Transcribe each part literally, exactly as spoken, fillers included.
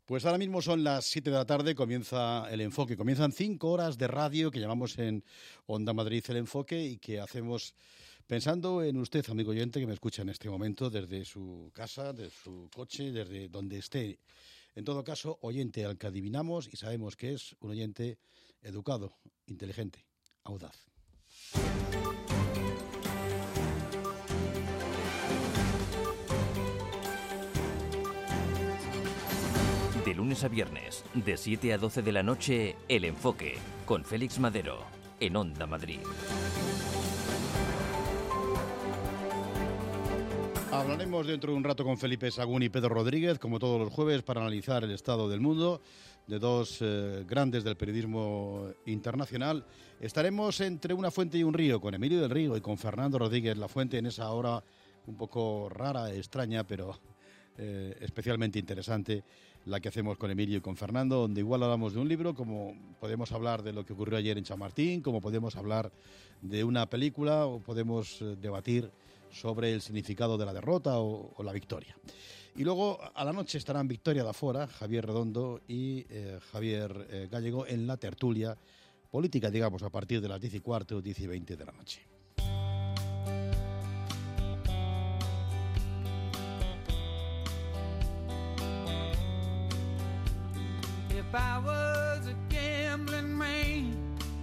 Pues ahora mismo son las siete de la tarde, comienza el enfoque. Comienzan cinco horas de radio que llamamos en Onda Madrid el enfoque y que hacemos pensando en usted, amigo oyente, que me escucha en este momento desde su casa, desde su coche, desde donde esté. En todo caso, oyente al que adivinamos y sabemos que es un oyente educado, inteligente, audaz. De lunes a viernes, de siete a doce de la noche, El Enfoque, con Félix Madero, en Onda Madrid. Hablaremos dentro de un rato con Felipe Sagún y Pedro Rodríguez, como todos los jueves, para analizar el estado del mundo de dos eh, grandes del periodismo internacional. Estaremos entre una fuente y un río, con Emilio del Río y con Fernando Rodríguez La Fuente, en esa hora un poco rara, extraña, pero eh, especialmente interesante, la que hacemos con Emilio y con Fernando, donde igual hablamos de un libro, como podemos hablar de lo que ocurrió ayer en Chamartín, como podemos hablar de una película, o podemos eh, debatir sobre el significado de la derrota o, o la victoria. Y luego a la noche estarán Victoria da Fora, Javier Redondo y eh, Javier eh, Gallego en la tertulia política, digamos, a partir de las diez y cuarto, diez y veinte de la noche. If I was a gambling man,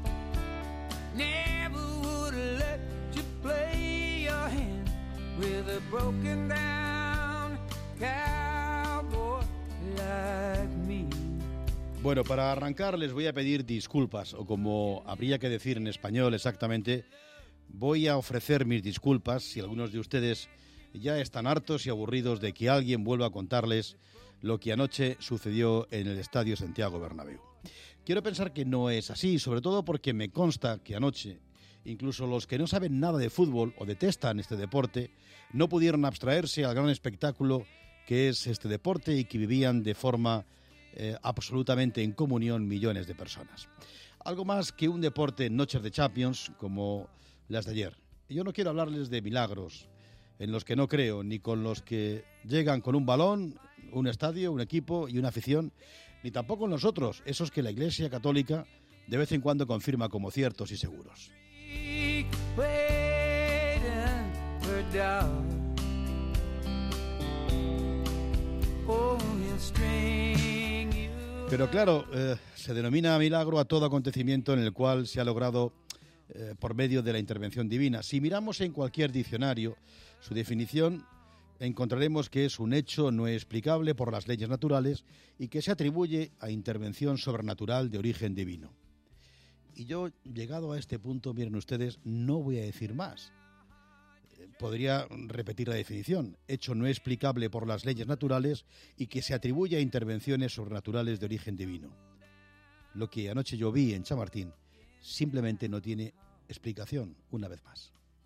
never would have let you play your hand with a broken down cowboy like me. Bueno, para arrancar les voy a pedir disculpas, o como habría que decir en español exactamente, voy a ofrecer mis disculpas si algunos de ustedes ya están hartos y aburridos de que alguien vuelva a contarles lo que anoche sucedió en el Estadio Santiago Bernabéu. Quiero pensar que no es así, sobre todo porque me consta que anoche incluso los que no saben nada de fútbol o detestan este deporte no pudieron abstraerse al gran espectáculo que es este deporte y que vivían de forma eh, absolutamente en comunión millones de personas. Algo más que un deporte en noches de Champions como las de ayer. Yo no quiero hablarles de milagros en los que no creo, ni con los que llegan con un balón, un estadio, un equipo y una afición, ni tampoco en los otros, esos que la Iglesia Católica de vez en cuando confirma como ciertos y seguros. Pero claro, eh, se denomina milagro a todo acontecimiento en el cual se ha logrado eh, por medio de la intervención divina. Si miramos en cualquier diccionario su definición, encontraremos que es un hecho no explicable por las leyes naturales y que se atribuye a intervención sobrenatural de origen divino. Y yo, llegado a este punto, miren ustedes, no voy a decir más. Podría repetir la definición: hecho no explicable por las leyes naturales y que se atribuye a intervenciones sobrenaturales de origen divino. Lo que anoche yo vi en Chamartín simplemente no tiene explicación, una vez más.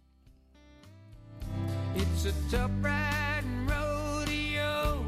It's a tough riding rodeo.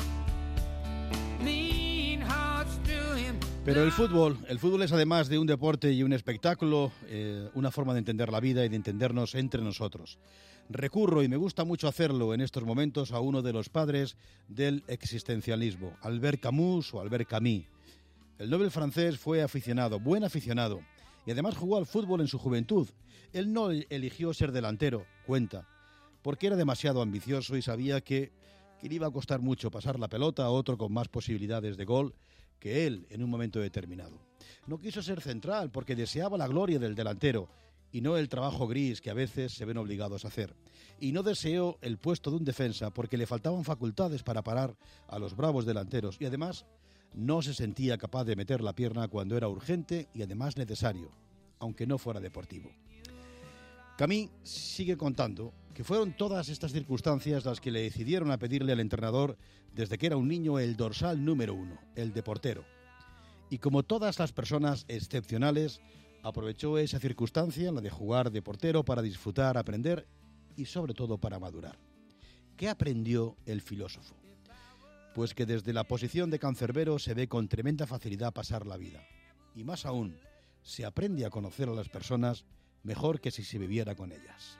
Mean hearts do him. Pero el fútbol, el fútbol es además de un deporte y un espectáculo, eh, una forma de entender la vida y de entendernos entre nosotros. Recurro, y me gusta mucho hacerlo en estos momentos, a uno de los padres del existencialismo, Albert Camus o Albert Camus. El noble francés fue aficionado, buen aficionado, y además jugó al fútbol en su juventud. Él no eligió ser delantero, cuenta, porque era demasiado ambicioso y sabía que, que le iba a costar mucho pasar la pelota a otro con más posibilidades de gol que él en un momento determinado. No quiso ser central porque deseaba la gloria del delantero y no el trabajo gris que a veces se ven obligados a hacer. Y no deseó el puesto de un defensa porque le faltaban facultades para parar a los bravos delanteros y además no se sentía capaz de meter la pierna cuando era urgente y además necesario, aunque no fuera deportivo. Camus sigue contando que fueron todas estas circunstancias las que le decidieron a pedirle al entrenador desde que era un niño el dorsal número uno, el de portero. Y como todas las personas excepcionales, aprovechó esa circunstancia, la de jugar de portero, para disfrutar, aprender y sobre todo para madurar. ¿Qué aprendió el filósofo? Pues que desde la posición de cancerbero se ve con tremenda facilidad pasar la vida. Y más aún, se aprende a conocer a las personas mejor que si se viviera con ellas.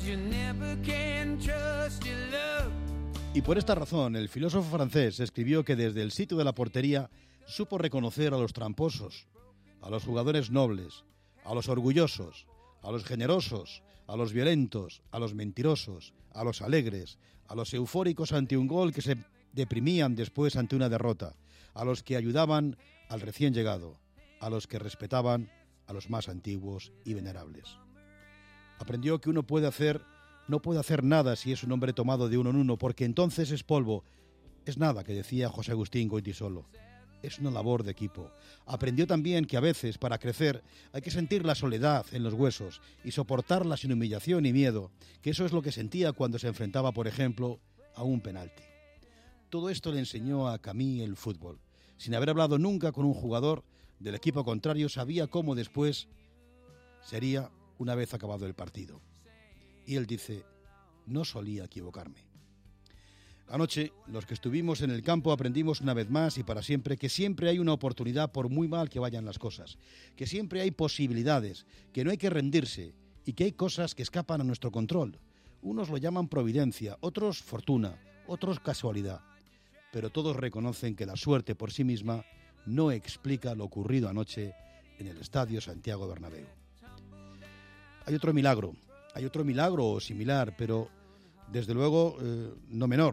you never can trust your love. Y por esta razón, el filósofo francés escribió que desde el sitio de la portería supo reconocer a los tramposos, a los jugadores nobles, a los orgullosos, a los generosos, a los violentos, a los mentirosos, a los alegres, a los eufóricos ante un gol que se deprimían después ante una derrota, a los que ayudaban al recién llegado, a los que respetaban a los más antiguos y venerables. Aprendió que uno puede hacer, no puede hacer nada si es un hombre tomado de uno en uno, porque entonces es polvo. Es nada, que decía José Agustín Goytisolo. Es una labor de equipo. Aprendió también que a veces, para crecer, hay que sentir la soledad en los huesos y soportarla sin humillación y miedo, que eso es lo que sentía cuando se enfrentaba, por ejemplo, a un penalti. Todo esto le enseñó a Camille el fútbol. Sin haber hablado nunca con un jugador del equipo contrario, sabía cómo después sería una vez acabado el partido. Y él dice, no solía equivocarme. Anoche, los que estuvimos en el campo aprendimos una vez más y para siempre que siempre hay una oportunidad por muy mal que vayan las cosas, que siempre hay posibilidades, que no hay que rendirse y que hay cosas que escapan a nuestro control. Unos lo llaman providencia, otros fortuna, otros casualidad, pero todos reconocen que la suerte por sí misma no explica lo ocurrido anoche en el Estadio Santiago Bernabéu. Hay otro milagro, hay otro milagro similar, pero desde luego eh, no menor,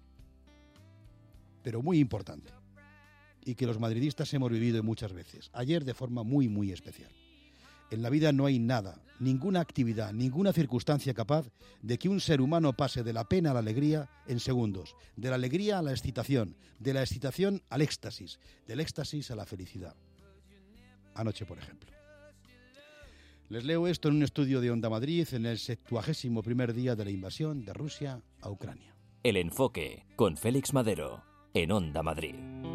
pero muy importante, y que los madridistas hemos vivido muchas veces, ayer de forma muy, muy especial. En la vida no hay nada, ninguna actividad, ninguna circunstancia capaz de que un ser humano pase de la pena a la alegría en segundos, de la alegría a la excitación, de la excitación al éxtasis, del éxtasis a la felicidad. Anoche, por ejemplo. Les leo esto en un estudio de Onda Madrid en el septuagésimo primer día de la invasión de Rusia a Ucrania. El Enfoque, con Félix Madero, en Onda Madrid.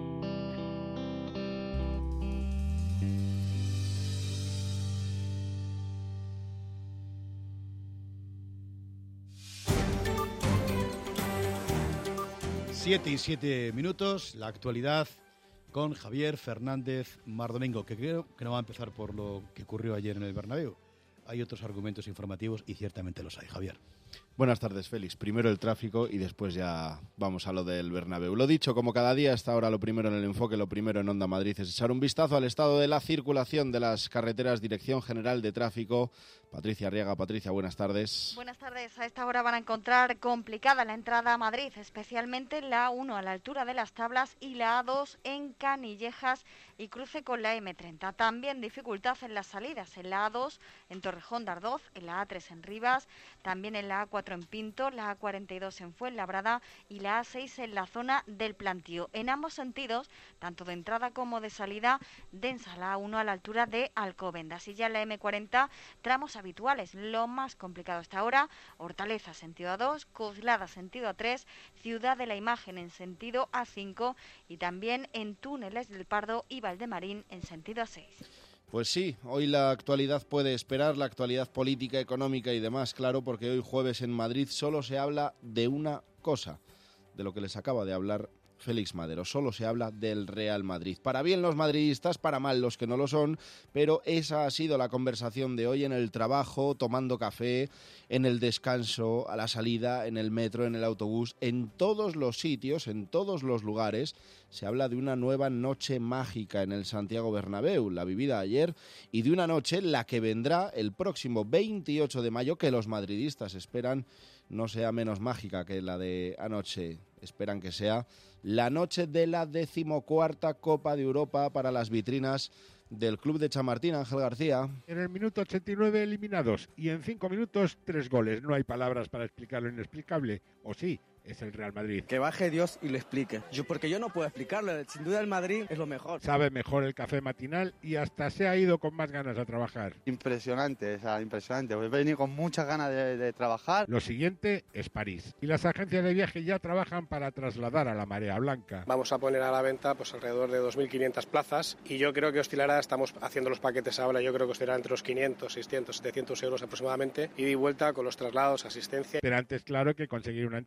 Siete y siete minutos, la actualidad con Javier Fernández Mardomingo, que creo que no va a empezar por lo que ocurrió ayer en el Bernabéu. Hay otros argumentos informativos y ciertamente los hay, Javier. Buenas tardes, Félix. Primero el tráfico y después ya vamos a lo del Bernabéu. Lo dicho, como cada día, hasta ahora lo primero en el Enfoque, lo primero en Onda Madrid es echar un vistazo al estado de la circulación de las carreteras, Dirección General de Tráfico. Patricia Arriaga. Patricia, buenas tardes. Buenas tardes. A esta hora van a encontrar complicada la entrada a Madrid, especialmente la A uno a la altura de las Tablas y la A dos en Canillejas y cruce con la eme treinta. También dificultad en las salidas, en la A dos en Torrejón de Ardoz, en la A tres en Rivas, también en la A cuatro en Pinto, la A cuarenta y dos en Fuenlabrada y la A seis en la zona del Plantío. En ambos sentidos, tanto de entrada como de salida, densa la A uno a la altura de Alcobendas. Y ya en la eme cuarenta, tramos habituales. Lo más complicado hasta ahora, Hortaleza sentido A dos, Coslada sentido A tres, Ciudad de la Imagen en sentido A cinco y también en Túneles del Pardo y Valdemarín en sentido A seis. Pues sí, hoy la actualidad puede esperar, la actualidad política, económica y demás, claro, porque hoy jueves en Madrid solo se habla de una cosa, de lo que les acaba de hablar Félix Madero, solo se habla del Real Madrid. Para bien los madridistas, para mal los que no lo son, pero esa ha sido la conversación de hoy en el trabajo, tomando café, en el descanso, a la salida, en el metro, en el autobús, en todos los sitios, en todos los lugares. Se habla de una nueva noche mágica en el Santiago Bernabéu, la vivida ayer, y de una noche la que vendrá el próximo veintiocho de mayo, que los madridistas esperan no sea menos mágica que la de anoche. Esperan que sea la noche de la decimocuarta Copa de Europa para las vitrinas del Club de Chamartín. Ángel García. En el minuto ochenta y nueve eliminados y en cinco minutos tres goles. No hay palabras para explicar lo inexplicable, ¿o sí? Es el Real Madrid. Que baje Dios y lo explique. Yo, porque yo no puedo explicarlo. Sin duda el Madrid es lo mejor. Sabe mejor el café matinal y hasta se ha ido con más ganas a trabajar. Impresionante, o sea, impresionante. He venido con muchas ganas de, de trabajar. Lo siguiente es París. Y las agencias de viaje ya trabajan para trasladar a la marea blanca. Vamos a poner a la venta pues alrededor de dos mil quinientas plazas y yo creo que oscilará, estamos haciendo los paquetes ahora, yo creo que oscilará entre los quinientos, seiscientos, setecientos euros aproximadamente, ida y vuelta con los traslados, asistencia. Pero antes, claro, que conseguir una entrada.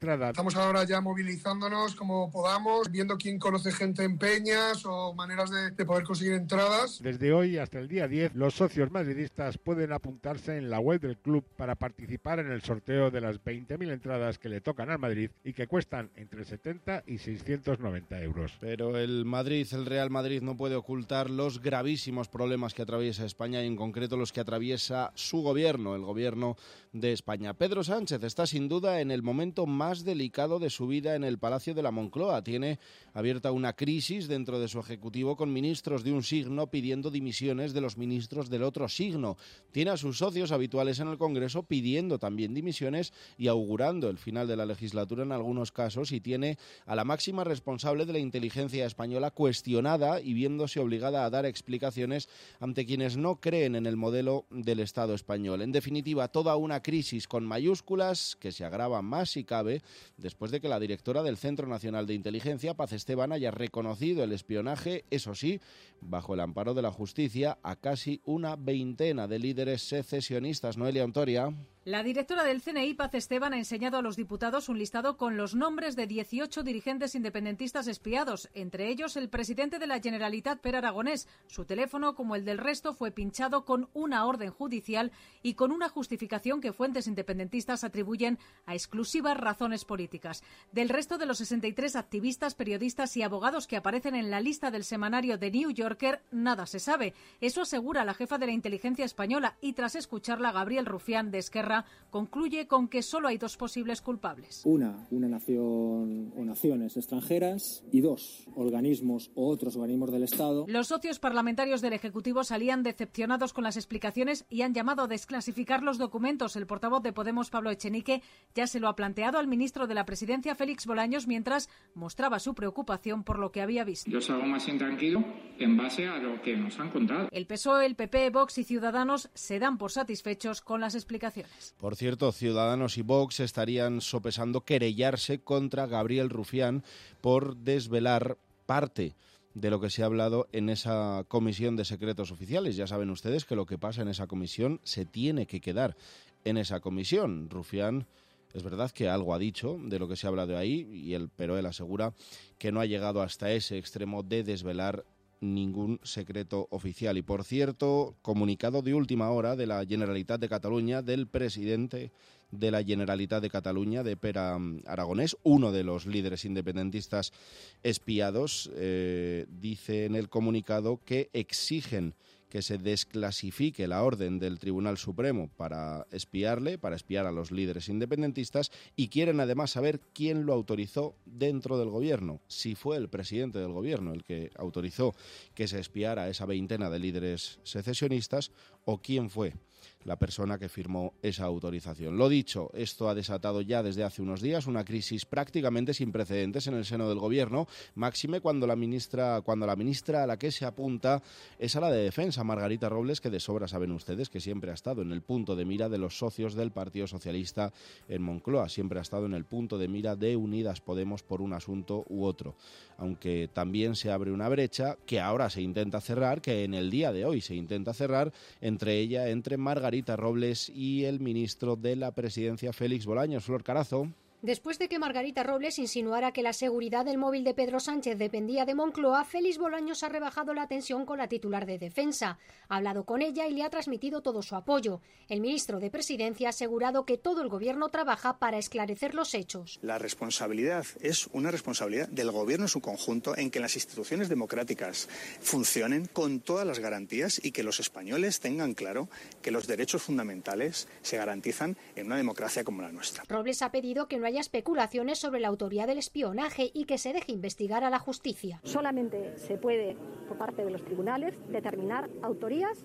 Estamos ahora ya movilizándonos como podamos, viendo quién conoce gente en peñas o maneras de, de poder conseguir entradas. Desde hoy hasta el día diez, los socios madridistas pueden apuntarse en la web del club para participar en el sorteo de las veinte mil entradas que le tocan al Madrid y que cuestan entre setenta y seiscientos noventa euros. Pero el Madrid, el Real Madrid, no puede ocultar los gravísimos problemas que atraviesa España y en concreto los que atraviesa su gobierno, el gobierno de España. Pedro Sánchez está sin duda en el momento más delicado de su vida en el Palacio de la Moncloa. Tiene abierta una crisis dentro de su ejecutivo con ministros de un signo pidiendo dimisiones de los ministros del otro signo. Tiene a sus socios habituales en el Congreso pidiendo también dimisiones y augurando el final de la legislatura en algunos casos, y tiene a la máxima responsable de la inteligencia española cuestionada y viéndose obligada a dar explicaciones ante quienes no creen en el modelo del Estado español. En definitiva, toda una crisis con mayúsculas que se agrava más si cabe después de que la directora del Centro Nacional de Inteligencia, Paz Esteban, haya reconocido el espionaje, eso sí, bajo el amparo de la justicia, a casi una veintena de líderes secesionistas. Noelia Ontoria. La directora del C N I, Paz Esteban, ha enseñado a los diputados un listado con los nombres de dieciocho dirigentes independentistas espiados, entre ellos el presidente de la Generalitat, Pere Aragonés. Su teléfono, como el del resto, fue pinchado con una orden judicial y con una justificación que fuentes independentistas atribuyen a exclusivas razones políticas. Del resto de los sesenta y tres activistas, periodistas y abogados que aparecen en la lista del semanario The New Yorker, nada se sabe. Eso asegura la jefa de la inteligencia española y, tras escucharla, Gabriel Rufián, de Esquerra, concluye con que solo hay dos posibles culpables. Una, una nación o naciones extranjeras, y dos, organismos o otros organismos del Estado. Los socios parlamentarios del Ejecutivo salían decepcionados con las explicaciones y han llamado a desclasificar los documentos. El portavoz de Podemos, Pablo Echenique, ya se lo ha planteado al ministro de la Presidencia, Félix Bolaños, mientras mostraba su preocupación por lo que había visto. Yo salgo más intranquilo en base a lo que nos han contado. El P S O E, el P P, Vox y Ciudadanos se dan por satisfechos con las explicaciones. Por cierto, Ciudadanos y Vox estarían sopesando querellarse contra Gabriel Rufián por desvelar parte de lo que se ha hablado en esa comisión de secretos oficiales. Ya saben ustedes que lo que pasa en esa comisión se tiene que quedar en esa comisión. Rufián, es verdad que algo ha dicho de lo que se ha hablado ahí, y él, pero él asegura que no ha llegado hasta ese extremo de desvelar ningún secreto oficial. Y por cierto, comunicado de última hora de la Generalitat de Cataluña, del presidente de la Generalitat de Cataluña, de Pere Aragonés, uno de los líderes independentistas espiados, eh, dice en el comunicado que exigen que se desclasifique la orden del Tribunal Supremo para espiarle, para espiar a los líderes independentistas, y quieren además saber quién lo autorizó dentro del gobierno, si fue el presidente del gobierno el que autorizó que se espiara a esa veintena de líderes secesionistas, o quién fue la persona que firmó esa autorización. Lo dicho, esto ha desatado ya desde hace unos días una crisis prácticamente sin precedentes en el seno del gobierno, máxime cuando la ministra, cuando la ministra a la que se apunta es a la de Defensa, Margarita Robles, que de sobra saben ustedes que siempre ha estado en el punto de mira de los socios del Partido Socialista en Moncloa, siempre ha estado en el punto de mira de Unidas Podemos por un asunto u otro, aunque también se abre una brecha que ahora se intenta cerrar, que en el día de hoy se intenta cerrar, entre ella, entre Margarita Robles y el ministro de la Presidencia, Félix Bolaños. Flor Carazo. Después de que Margarita Robles insinuara que la seguridad del móvil de Pedro Sánchez dependía de Moncloa, Félix Bolaños ha rebajado la tensión con la titular de Defensa. Ha hablado con ella y le ha transmitido todo su apoyo. El ministro de Presidencia ha asegurado que todo el Gobierno trabaja para esclarecer los hechos. La responsabilidad es una responsabilidad del Gobierno en su conjunto en que las instituciones democráticas funcionen con todas las garantías y que los españoles tengan claro que los derechos fundamentales se garantizan en una democracia como la nuestra. Robles ha pedido que no haya especulaciones sobre la autoría del espionaje y que se deje investigar a la justicia. Solamente se puede, por parte de los tribunales, determinar autorías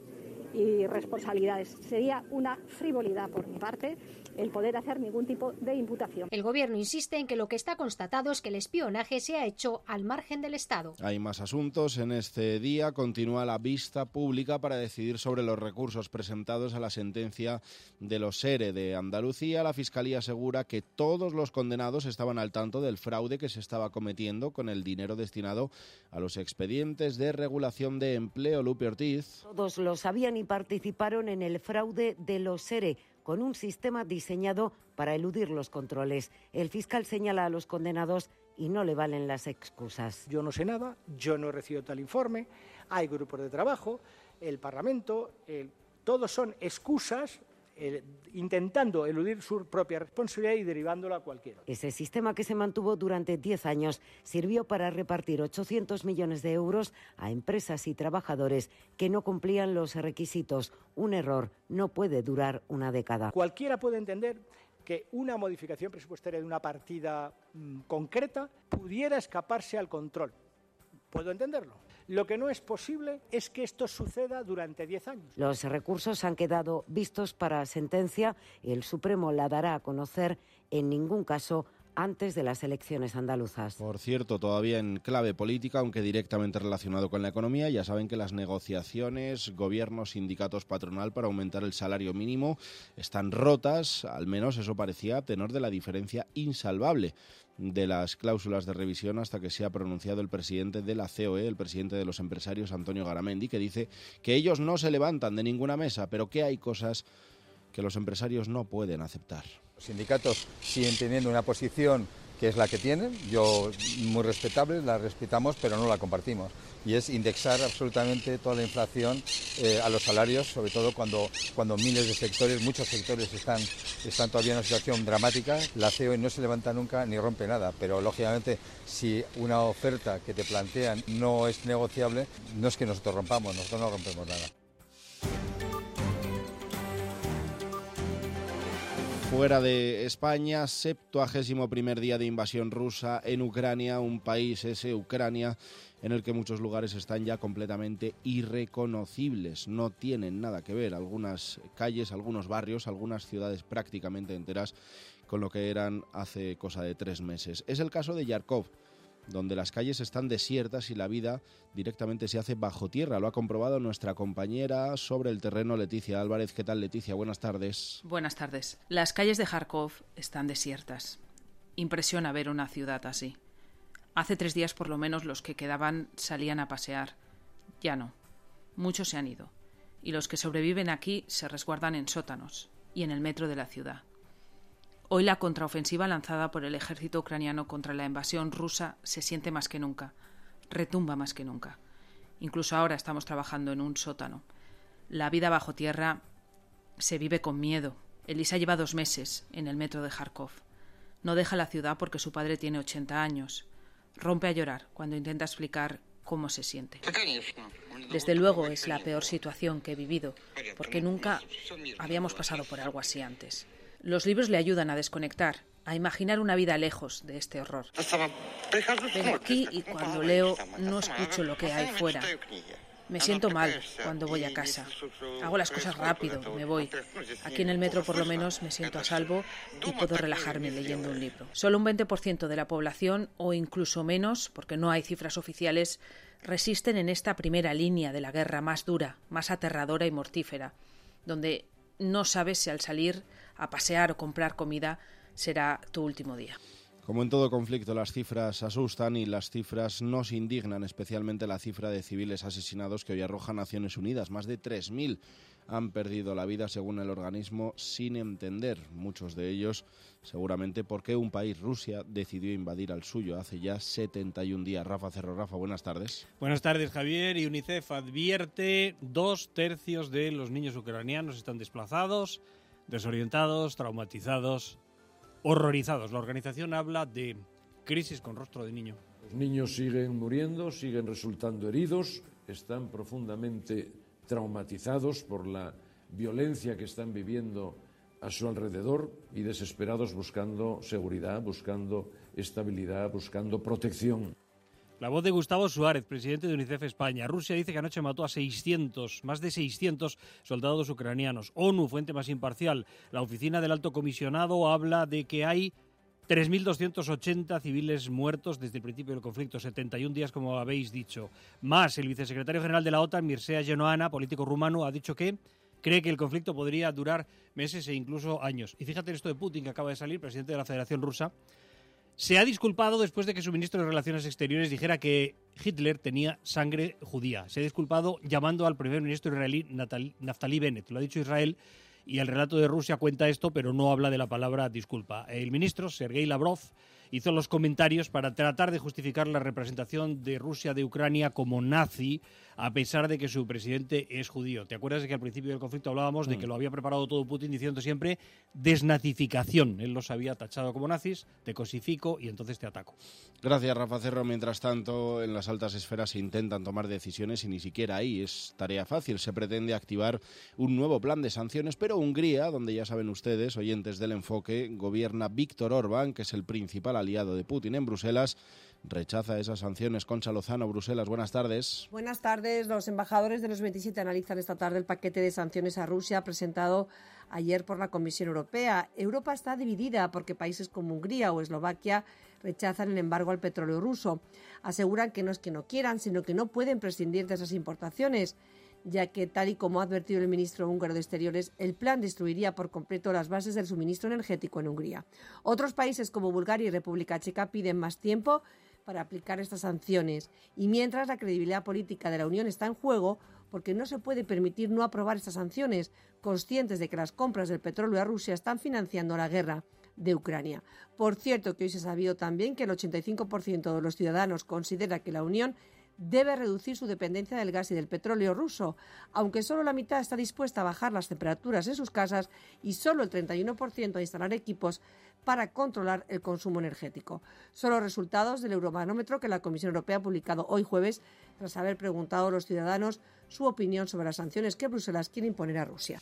y responsabilidades. Sería una frivolidad por mi parte el poder hacer ningún tipo de imputación. El Gobierno insiste en que lo que está constatado es que el espionaje se ha hecho al margen del Estado. Hay más asuntos. En este día continúa la vista pública para decidir sobre los recursos presentados a la sentencia de los ERE de Andalucía. La Fiscalía asegura que todos los condenados estaban al tanto del fraude que se estaba cometiendo con el dinero destinado a los expedientes de regulación de empleo. Lupe Ortiz. Todos lo sabían y participaron en el fraude de los ERE, con un sistema diseñado para eludir los controles. El fiscal señala a los condenados y no le valen las excusas. Yo no sé nada, yo no he recibido tal informe, hay grupos de trabajo, el Parlamento, el, todos son excusas eh, intentando eludir su propia responsabilidad y derivándola a cualquiera. Ese sistema, que se mantuvo durante diez años, sirvió para repartir ochocientos millones de euros a empresas y trabajadores que no cumplían los requisitos. Un error no puede durar una década. Cualquiera puede entender que una modificación presupuestaria de una partida mmm, concreta pudiera escaparse al control. Puedo entenderlo. Lo que no es posible es que esto suceda durante diez años. Los recursos han quedado vistos para sentencia. El Supremo la dará a conocer. En ningún caso antes de las elecciones andaluzas. Por cierto, todavía en clave política, aunque directamente relacionado con la economía, ya saben que las negociaciones, gobierno, sindicatos, patronal para aumentar el salario mínimo están rotas, al menos eso parecía, a tenor de la diferencia insalvable de las cláusulas de revisión hasta que se ha pronunciado el presidente de la C O E, el presidente de los empresarios, Antonio Garamendi, que dice que ellos no se levantan de ninguna mesa, pero que hay cosas que los empresarios no pueden aceptar. Los sindicatos siguen teniendo una posición que es la que tienen, yo muy respetable, la respetamos, pero no la compartimos. Y es indexar absolutamente toda la inflación eh, a los salarios, sobre todo cuando, cuando miles de sectores, muchos sectores están, están todavía en una situación dramática. La C O E no se levanta nunca ni rompe nada, pero lógicamente si una oferta que te plantean no es negociable, no es que nosotros rompamos, nosotros no rompemos nada. Fuera de España, septuagésimo primer día de invasión rusa en Ucrania, un país ese, Ucrania, en el que muchos lugares están ya completamente irreconocibles, no tienen nada que ver, algunas calles, algunos barrios, algunas ciudades prácticamente enteras con lo que eran hace cosa de tres meses. Es el caso de Kharkov, donde las calles están desiertas y la vida directamente se hace bajo tierra. Lo ha comprobado nuestra compañera sobre el terreno, Leticia Álvarez. ¿Qué tal, Leticia? Buenas tardes. Buenas tardes. Las calles de Kharkov están desiertas. Impresiona ver una ciudad así. Hace tres días por lo menos los que quedaban salían a pasear. Ya no. Muchos se han ido. Y los que sobreviven aquí se resguardan en sótanos y en el metro de la ciudad. Hoy la contraofensiva lanzada por el ejército ucraniano contra la invasión rusa se siente más que nunca, retumba más que nunca. Incluso ahora estamos trabajando en un sótano. La vida bajo tierra se vive con miedo. Elisa lleva dos meses en el metro de Kharkov. No deja la ciudad porque su padre tiene ochenta años. Rompe a llorar cuando intenta explicar cómo se siente. Desde luego es la peor situación que he vivido, porque nunca habíamos pasado por algo así antes. Los libros le ayudan a desconectar, a imaginar una vida lejos de este horror. Vengo aquí y cuando leo no escucho lo que hay fuera. Me siento mal cuando voy a casa. Hago las cosas rápido, me voy. Aquí en el metro por lo menos me siento a salvo y puedo relajarme leyendo un libro. Solo un veinte por ciento de la población, o incluso menos, porque no hay cifras oficiales, resisten en esta primera línea de la guerra más dura, más aterradora y mortífera, donde no sabes si al salir a pasear o comprar comida será tu último día. Como en todo conflicto, las cifras asustan y las cifras nos indignan, especialmente la cifra de civiles asesinados que hoy arroja Naciones Unidas. Más de tres mil han perdido la vida, según el organismo, sin entender, muchos de ellos seguramente porque un país, Rusia, decidió invadir al suyo hace ya setenta y un días. Rafa Cerro. Rafa, buenas tardes. Buenas tardes, Javier. Y UNICEF advierte, dos tercios de los niños ucranianos están desplazados, desorientados, traumatizados, horrorizados. La organización habla de crisis con rostro de niño. Los niños siguen muriendo, siguen resultando heridos, están profundamente traumatizados por la violencia que están viviendo a su alrededor y desesperados buscando seguridad, buscando estabilidad, buscando protección. La voz de Gustavo Suárez, presidente de UNICEF España. Rusia dice que anoche mató a seiscientos, más de seiscientos soldados ucranianos. ONU, fuente más imparcial. La oficina del Alto Comisionado habla de que hay tres mil doscientos ochenta civiles muertos desde el principio del conflicto, setenta y un días, como habéis dicho. Más, el vicesecretario general de la OTAN, Mircea Geoana, político rumano, ha dicho que cree que el conflicto podría durar meses e incluso años. Y fíjate esto de Putin, que acaba de salir, presidente de la Federación Rusa. Se ha disculpado después de que su ministro de Relaciones Exteriores dijera que Hitler tenía sangre judía. Se ha disculpado llamando al primer ministro israelí Naftali Bennett. Lo ha dicho Israel Y el relato de Rusia cuenta esto, pero no habla de la palabra disculpa. El ministro Sergei Lavrov hizo los comentarios para tratar de justificar la representación de Rusia de Ucrania como nazi, a pesar de que su presidente es judío. ¿Te acuerdas de que al principio del conflicto hablábamos mm. de que lo había preparado todo Putin diciendo siempre desnazificación? Él los había tachado como nazis, te cosifico y entonces te ataco. Gracias, Rafa Cerro. Mientras tanto, en las altas esferas se intentan tomar decisiones y ni siquiera ahí es tarea fácil. Se pretende activar un nuevo plan de sanciones, pero Hungría, donde ya saben ustedes, oyentes del Enfoque, gobierna Víctor Orbán, que es el principal aliado de Putin en Bruselas, rechaza esas sanciones. Concha Lozano, Bruselas, buenas tardes. Buenas tardes. Los embajadores de los veintisiete analizan esta tarde el paquete de sanciones a Rusia presentado ayer por la Comisión Europea. Europa está dividida porque países como Hungría o Eslovaquia rechazan el embargo al petróleo ruso. Aseguran que no es que no quieran, sino que no pueden prescindir de esas importaciones, ya que, tal y como ha advertido el ministro húngaro de Exteriores, el plan destruiría por completo las bases del suministro energético en Hungría. Otros países como Bulgaria y República Checa piden más tiempo para aplicar estas sanciones, y mientras la credibilidad política de la Unión está en juego, porque no se puede permitir no aprobar estas sanciones, conscientes de que las compras del petróleo a Rusia están financiando la guerra de Ucrania. Por cierto, que hoy se ha sabido también que el ochenta y cinco por ciento de los ciudadanos considera que la Unión debe reducir su dependencia del gas y del petróleo ruso, aunque solo la mitad está dispuesta a bajar las temperaturas en sus casas y solo el treinta y uno por ciento a instalar equipos para controlar el consumo energético. Son los resultados del Eurobarómetro que la Comisión Europea ha publicado hoy jueves, tras haber preguntado a los ciudadanos su opinión sobre las sanciones que Bruselas quiere imponer a Rusia.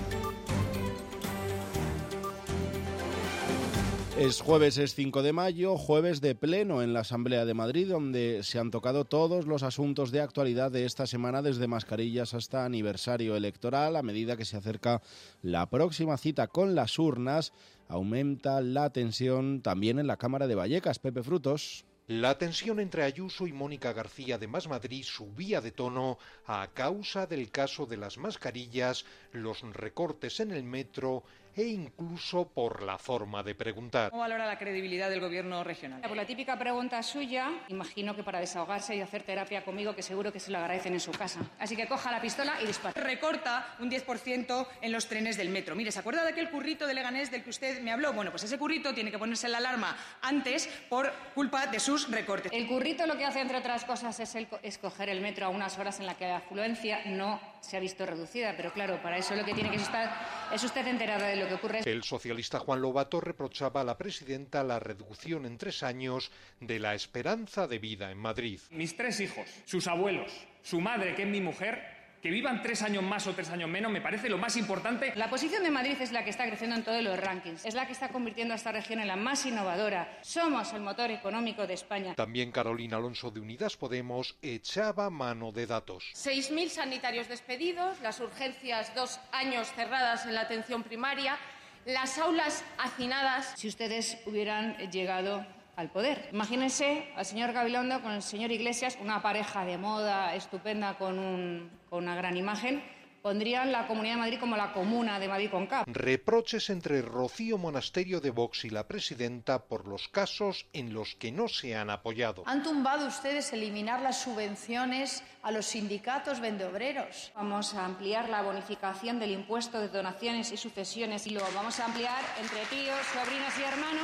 Es jueves, es cinco de mayo, jueves de pleno en la Asamblea de Madrid, donde se han tocado todos los asuntos de actualidad de esta semana, desde mascarillas hasta aniversario electoral. A medida que se acerca la próxima cita con las urnas, aumenta la tensión también en la Cámara de Vallecas. Pepe Frutos. La tensión entre Ayuso y Mónica García de Más Madrid subía de tono a causa del caso de las mascarillas, los recortes en el metro e incluso por la forma de preguntar. ¿Cómo valora la credibilidad del gobierno regional? Por la típica pregunta suya, imagino que para desahogarse y hacer terapia conmigo, que seguro que se lo agradecen en su casa. Así que coja la pistola y dispara. Recorta un diez por ciento en los trenes del metro. Mire, ¿se acuerda de aquel currito de Leganés del que usted me habló? Bueno, pues ese currito tiene que ponerse la alarma antes por culpa de sus recortes. El currito lo que hace, entre otras cosas, es el, escoger el metro a unas horas en las que la afluencia no se ha visto reducida. Pero claro, para eso lo que tiene que estar es usted enterada de lo que ocurre. El socialista Juan Lobato reprochaba a la presidenta la reducción en tres años de la esperanza de vida en Madrid. Mis tres hijos, sus abuelos, su madre, que es mi mujer, que vivan tres años más o tres años menos, me parece lo más importante. La posición de Madrid es la que está creciendo en todos los rankings, es la que está convirtiendo a esta región en la más innovadora. Somos el motor económico de España. También Carolina Alonso de Unidas Podemos echaba mano de datos. seis mil sanitarios despedidos, las urgencias dos años cerradas en la atención primaria, las aulas hacinadas. Si ustedes hubieran llegado al poder, imagínense al señor Gabilondo con el señor Iglesias, una pareja de moda estupenda con, un, con una gran imagen. Pondrían la Comunidad de Madrid como la Comuna de Madrid con K. Reproches entre Rocío Monasterio de Vox y la presidenta por los casos en los que no se han apoyado. Han tumbado ustedes eliminar las subvenciones a los sindicatos vendeobreros. Vamos a ampliar la bonificación del impuesto de donaciones y sucesiones y lo vamos a ampliar entre tíos, sobrinos y hermanos.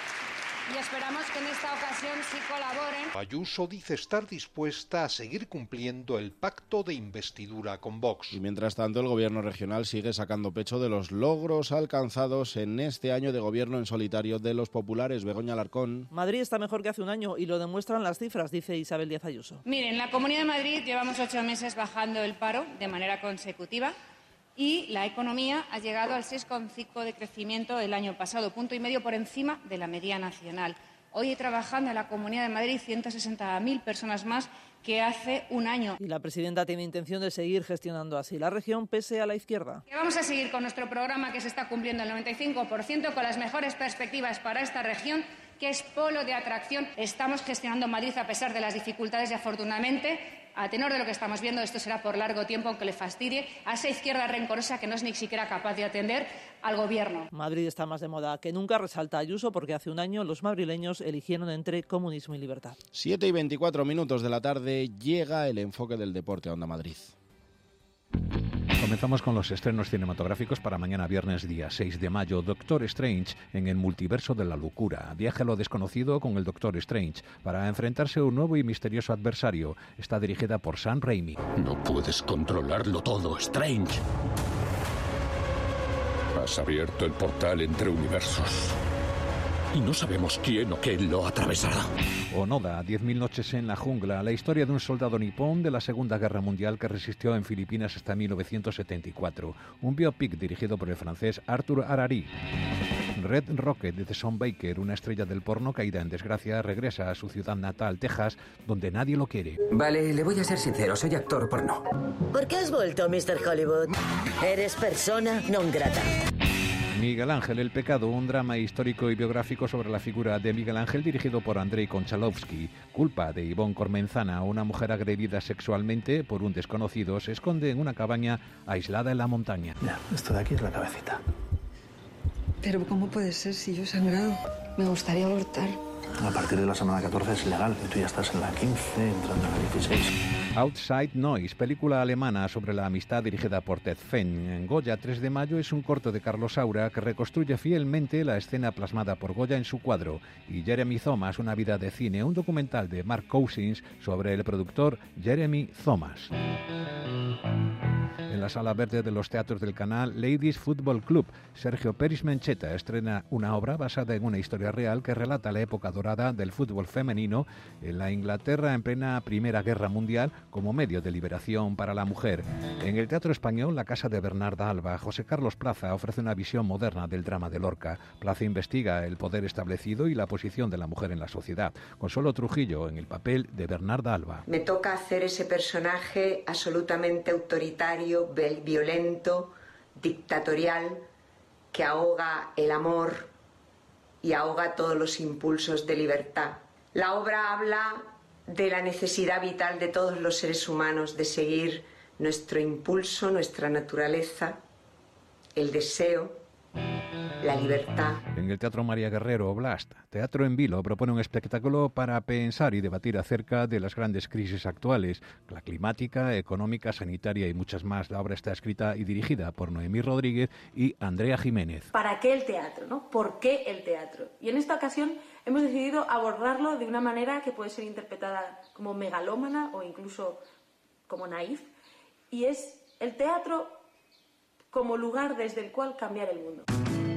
Y esperamos que en esta ocasión sí colaboren. Ayuso dice estar dispuesta a seguir cumpliendo el pacto de investidura con Vox. Y mientras tanto, el gobierno regional sigue sacando pecho de los logros alcanzados en este año de gobierno en solitario de los populares. Begoña Alarcón. Madrid está mejor que hace un año y lo demuestran las cifras, dice Isabel Díaz Ayuso. Miren, en la Comunidad de Madrid llevamos ocho meses bajando el paro de manera consecutiva. Y la economía ha llegado al seis coma cinco de crecimiento el año pasado, punto y medio por encima de la media nacional. Hoy trabajando en la Comunidad de Madrid ciento sesenta mil personas más que hace un año. Y la presidenta tiene intención de seguir gestionando así la región pese a la izquierda. Que vamos a seguir con nuestro programa que se está cumpliendo el noventa y cinco por ciento con las mejores perspectivas para esta región, que es polo de atracción. Estamos gestionando Madrid a pesar de las dificultades y afortunadamente, a tenor de lo que estamos viendo, esto será por largo tiempo, aunque le fastidie a esa izquierda rencorosa que no es ni siquiera capaz de atender al gobierno. Madrid está más de moda que nunca, resalta Ayuso, porque hace un año los madrileños eligieron entre comunismo y libertad. siete y veinticuatro minutos de la tarde llega el enfoque del deporte a Onda Madrid. comenzamos con los estrenos cinematográficos para mañana viernes día seis de mayo. Doctor Strange en el multiverso de la locura. Viaje a lo desconocido con el Doctor Strange para enfrentarse a un nuevo y misterioso adversario. Está dirigida por Sam Raimi. No puedes controlarlo todo, Strange. Has abierto el portal entre universos. Y no sabemos quién o qué lo atravesará. Onoda, diez mil noches en la jungla, la historia de un soldado nipón de la Segunda Guerra Mundial que resistió en Filipinas hasta mil novecientos setenta y cuatro. Un biopic dirigido por el francés Arthur Harari. Red Rocket de Sean Baker, una estrella del porno caída en desgracia, regresa a su ciudad natal, Texas, donde nadie lo quiere. Vale, le voy a ser sincero, soy actor porno. ¿Por qué has vuelto, mister Hollywood? Eres persona non grata. Miguel Ángel, el pecado, un drama histórico y biográfico sobre la figura de Miguel Ángel dirigido por Andrei Konchalovsky. Culpa de Ivonne Cormenzana, una mujer agredida sexualmente por un desconocido, se esconde en una cabaña aislada en la montaña. Ya, esto de aquí es la cabecita. Pero ¿cómo puede ser si yo he sangrado? Me gustaría abortar. A partir de la semana catorce es legal y tú ya estás en la quince, entrando en la dieciséis. Outside Noise, película alemana sobre la amistad dirigida por Ted Fenn. En Goya, tres de mayo, es un corto de Carlos Saura que reconstruye fielmente la escena plasmada por Goya en su cuadro. Y Jeremy Thomas, una vida de cine, un documental de Mark Cousins sobre el productor Jeremy Thomas. En la sala verde de los teatros del canal, Ladies Football Club, Sergio Peris Mencheta estrena una obra basada en una historia real que relata la época dorada del fútbol femenino en la Inglaterra en plena Primera Guerra Mundial como medio de liberación para la mujer. En el Teatro Español, la casa de Bernarda Alba, José Carlos Plaza ofrece una visión moderna del drama de Lorca. Plaza investiga el poder establecido y la posición de la mujer en la sociedad. Consuelo Trujillo en el papel de Bernarda Alba. Me toca hacer ese personaje absolutamente autoritario, violento, dictatorial, que ahoga el amor y ahoga todos los impulsos de libertad. La obra habla de la necesidad vital de todos los seres humanos de seguir nuestro impulso, nuestra naturaleza, el deseo, la libertad. En el Teatro María Guerrero, Oblast, Teatro en Vilo propone un espectáculo para pensar y debatir acerca de las grandes crisis actuales, la climática, económica, sanitaria y muchas más. La obra está escrita y dirigida por Noemí Rodríguez y Andrea Jiménez. ¿Para qué el teatro, no? ¿Por qué el teatro? Y en esta ocasión hemos decidido abordarlo de una manera que puede ser interpretada como megalómana o incluso como naif, y es el teatro como lugar desde el cual cambiar el mundo.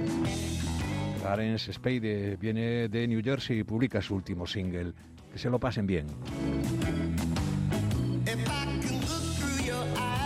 Clarence Spade viene de New Jersey y publica su último single. Que se lo pasen bien. If I can look through your eyes.